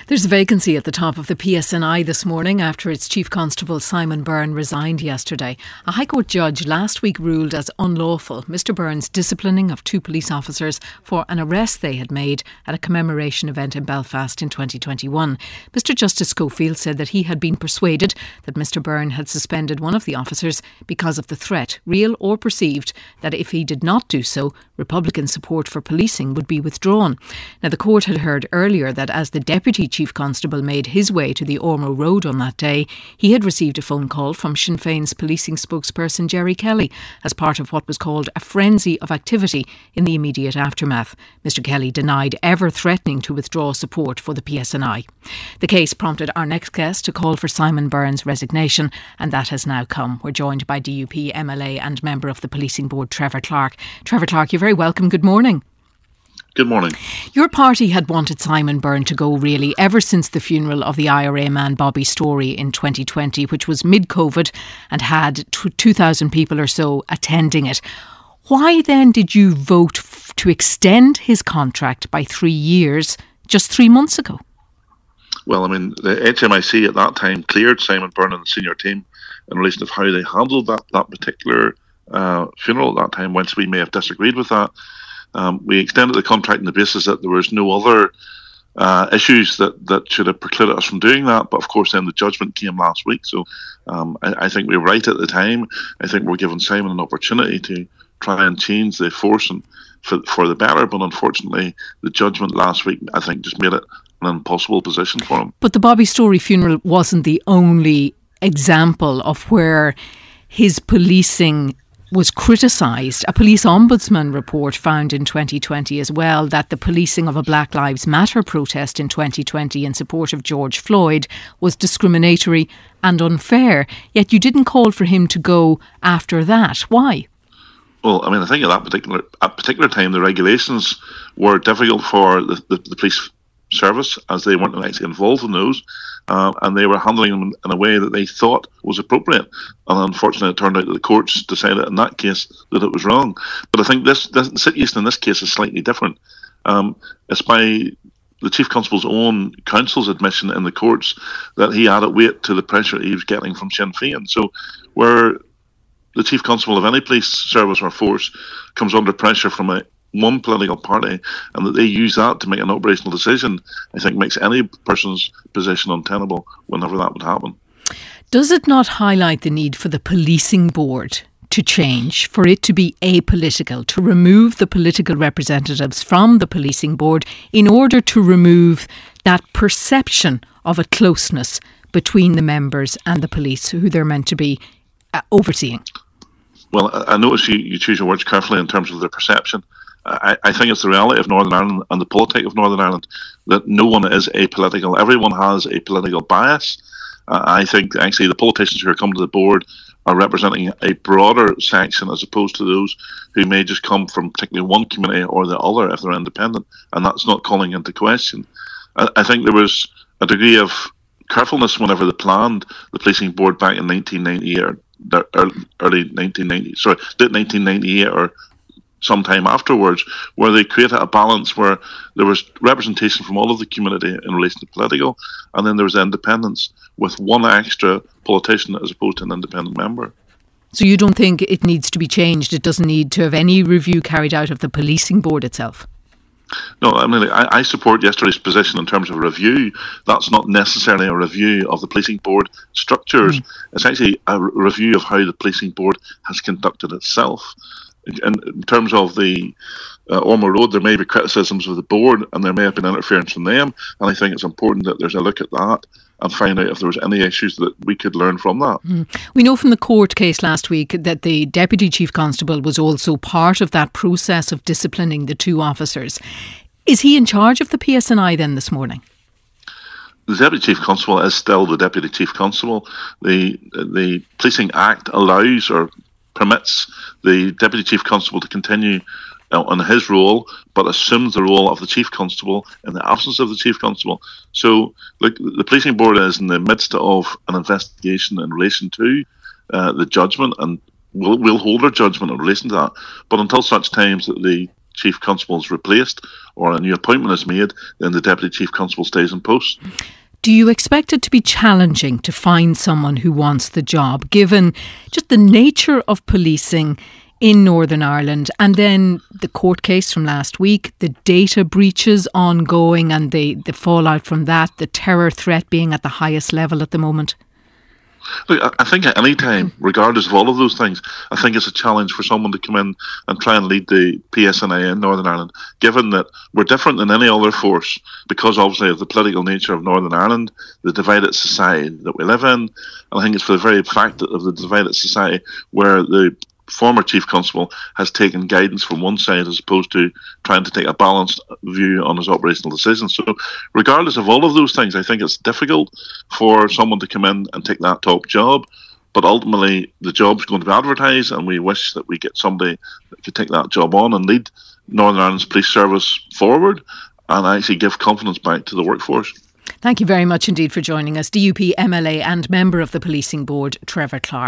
There's a vacancy at the top of the PSNI this morning after its Chief Constable Simon Byrne resigned yesterday. A High Court judge last week ruled as unlawful Mr Byrne's disciplining of two police officers for an arrest they had made at a commemoration event in Belfast in 2021. Mr Justice Schofield said that he had been persuaded that Mr Byrne had suspended one of the officers because of the threat, real or perceived, that if he did not do so, Republican support for policing would be withdrawn. Now, the court had heard earlier that as the Deputy Chief Constable made his way to the Ormeau Road on that day, he had received a phone call from Sinn Féin's policing spokesperson Gerry Kelly as part of what was called a frenzy of activity in the immediate aftermath. Mr Kelly denied ever threatening to withdraw support for the PSNI. The case prompted our next guest to call for Simon Byrne's resignation, and that has now come. We're joined by DUP MLA and member of the Policing Board, Trevor Clark. Trevor Clark, you're very welcome. Good morning. Good morning. Your party had wanted Simon Byrne to go really ever since the funeral of the IRA man Bobby Storey in 2020, which was mid-COVID and had 2,000 people or so attending it. Why then did you vote to extend his contract by 3 years just 3 months ago? Well, I mean, the HMIC at that time cleared Simon Byrne and the senior team in relation to how they handled that particular funeral at that time, whence we may have disagreed with that. We extended the contract on the basis that there was no other issues that should have precluded us from doing that. But of course, then the judgment came last week. So I think we were right at the time. I think we're giving Simon an opportunity to try and change the force and for the better. But unfortunately, the judgment last week, I think, just made it an impossible position for him. But the Bobby Storey funeral wasn't the only example of where his policing was criticised. A police ombudsman report found in 2020 as well that the policing of a Black Lives Matter protest in 2020 in support of George Floyd was discriminatory and unfair. Yet you didn't call for him to go after that. Why? Well, I mean, I think at that particular time, the regulations were difficult for the police service as they weren't actually involved in those. And they were handling them in a way that they thought was appropriate. And unfortunately, it turned out that the courts decided in that case that it was wrong. But I think the situation in this case is slightly different. It's by the Chief Constable's own counsel's admission in the courts that he added weight to the pressure he was getting from Sinn Féin. So where the Chief Constable of any police service or force comes under pressure from one political party, and that they use that to make an operational decision, I think makes any person's position untenable whenever that would happen. Does it not highlight the need for the policing board to change, for it to be apolitical, to remove the political representatives from the policing board in order to remove that perception of a closeness between the members and the police who they're meant to be overseeing? Well, I notice you choose your words carefully in terms of the perception. I think it's the reality of Northern Ireland and the politics of Northern Ireland that no one is apolitical. Everyone has a political bias. I think actually the politicians who are coming to the board are representing a broader section as opposed to those who may just come from particularly one community or the other if they're independent, and that's not calling into question. I think there was a degree of carefulness whenever they planned the policing board back in 1998 or early 1990, late 1998 or sometime afterwards, where they created a balance where there was representation from all of the community in relation to political, and then there was independence with one extra politician as opposed to an independent member. So you don't think it needs to be changed? It doesn't need to have any review carried out of the policing board itself? No, I mean, I support yesterday's position in terms of review. That's not necessarily a review of the policing board structures. It's actually a review of how the policing board has conducted itself. In terms of the Ormeau Road, there may be criticisms of the board and there may have been interference from them, and I think it's important that there's a look at that and find out if there was any issues that we could learn from that. We know from the court case last week that the Deputy Chief Constable was also part of that process of disciplining the two officers. Is he in charge of the PSNI then this morning? The Deputy Chief Constable is still the Deputy Chief Constable. The Policing Act allows or permits the Deputy Chief Constable to continue on his role, but assumes the role of the Chief Constable in the absence of the Chief Constable. So the Policing Board is in the midst of an investigation in relation to the judgment, and we'll hold our judgment in relation to that. But until such times that the Chief Constable is replaced or a new appointment is made, then the Deputy Chief Constable stays in post. Do you expect it to be challenging to find someone who wants the job, given just the nature of policing in Northern Ireland, and then the court case from last week, the data breaches ongoing and the fallout from that, the terror threat being at the highest level at the moment? Look, I think at any time, regardless of all of those things, I think it's a challenge for someone to come in and try and lead the PSNI in Northern Ireland, given that we're different than any other force because obviously of the political nature of Northern Ireland, the divided society that we live in. And I think it's for the very fact of the divided society where the former Chief Constable has taken guidance from one side as opposed to trying to take a balanced view on his operational decisions. So regardless of all of those things, I think it's difficult for someone to come in and take that top job. But ultimately, the job's going to be advertised, and we wish that we get somebody that could take that job on and lead Northern Ireland's police service forward and actually give confidence back to the workforce. Thank you very much indeed for joining us. DUP MLA and member of the Policing Board, Trevor Clark.